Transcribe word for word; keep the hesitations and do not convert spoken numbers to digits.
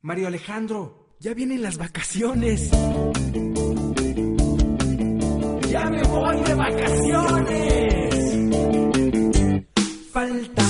Mario Alejandro, ya vienen las vacaciones. ¡Ya me voy de vacaciones! Falta